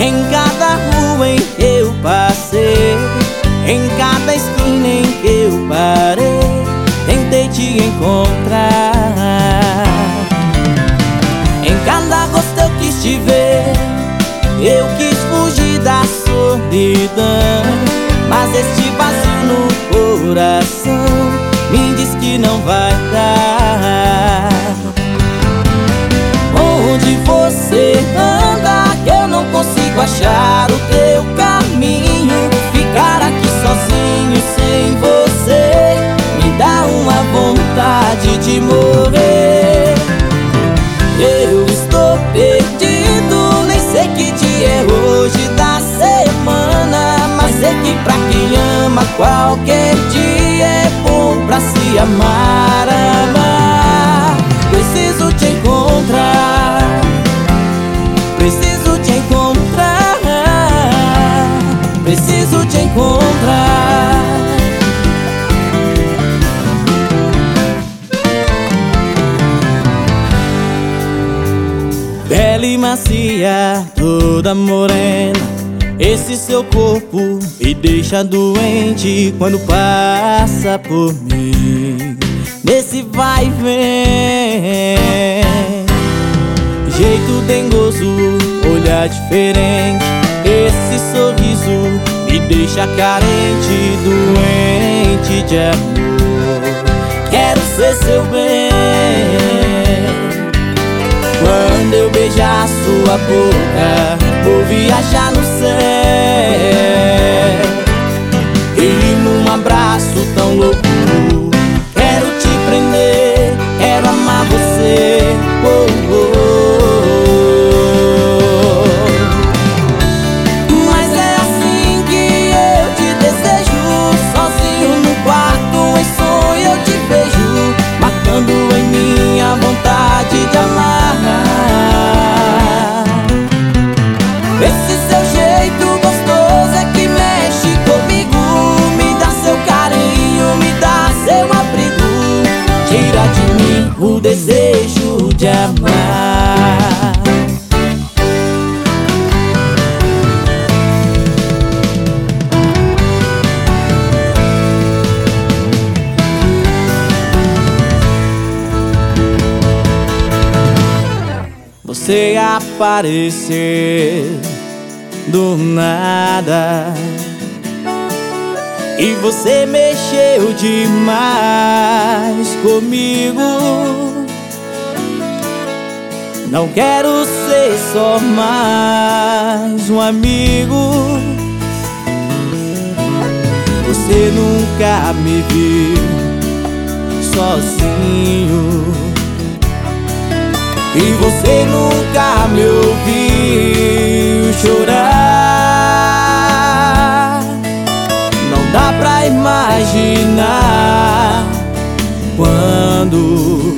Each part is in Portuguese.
Em cada rua em que eu passei, em cada esquina em que eu parei, tentei te encontrar. Em cada rosto eu quis te ver, eu quis fugir da solidão, mas este vazio no coração me diz que não vai dar. Onde você anda que eu não consigo achar o teu caminho? Ficar aqui sozinho sem você me dá uma vontade de morrer. Eu estou perdido, nem sei que dia é hoje da semana, mas sei que pra quem ama qualquer dia é bom pra se amar, amar. Preciso te encontrar, preciso te encontrar, preciso te encontrar. Pele macia, toda morena, esse seu corpo me deixa doente quando passa por mim. Nesse vai e vem, jeito dengoso, olhar diferente, esse sorriso me deixa carente, doente de amor. Quero ser seu bem, quando eu beijar sua boca, vou viajar no céu. E num abraço tão louco, quero te prender, quero amar você. Oh, oh, oh. Mas é assim que eu te desejo, sozinho no quarto, em sonho eu te vejo, matando em mim a vontade de amar. Esse seu jeito gostoso é que mexe comigo, me dá seu carinho, me dá seu abrigo, tira de mim o desejo de amar. Você apareceu do nada e você mexeu demais comigo. Não quero ser só mais um amigo. Você nunca me viu sozinho e você nunca me ouviu chorar. Não dá pra imaginar quando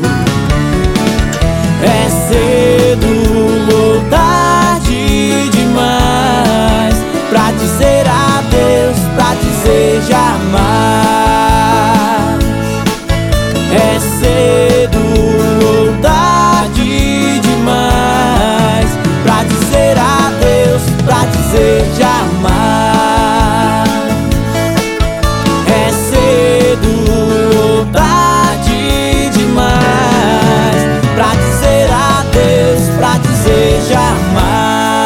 é cedo ou tarde demais pra dizer adeus, pra dizer jamais. É cedo ou tarde demais pra dizer adeus, pra dizer jamais. É cedo ou tarde demais pra dizer adeus, pra dizer jamais.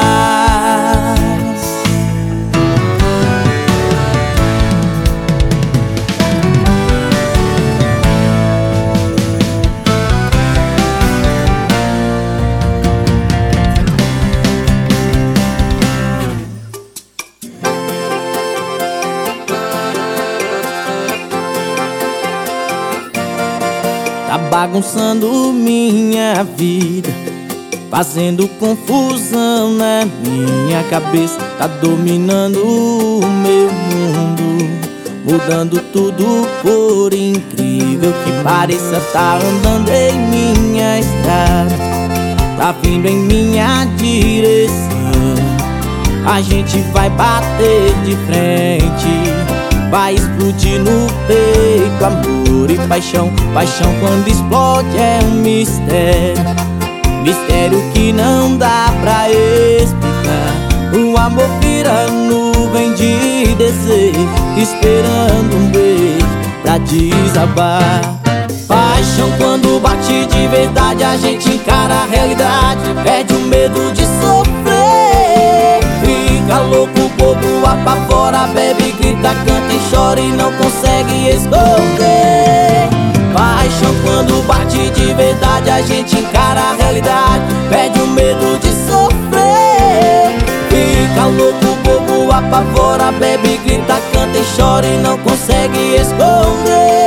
Tá bagunçando minha vida, fazendo confusão na minha cabeça. Tá dominando o meu mundo, mudando tudo por incrível que pareça. Tá andando em minha estrada, tá vindo em minha direção. A gente vai bater de frente, vai explodir no peito amor e paixão. Paixão quando explode é um mistério, mistério que não dá pra explicar. O amor vira nuvem de desejo, esperando um beijo pra desabar. Paixão quando bate de verdade, a gente encara a realidade, perde o medo de sofrer. Fica louco, bobo, apavora, bebe, grita, canta e chora e não consegue esconder. Paixão quando bate de verdade, a gente encara a realidade, perde o medo de sofrer. Fica louco, bobo, apavora, bebe, grita, canta e chora e não consegue esconder.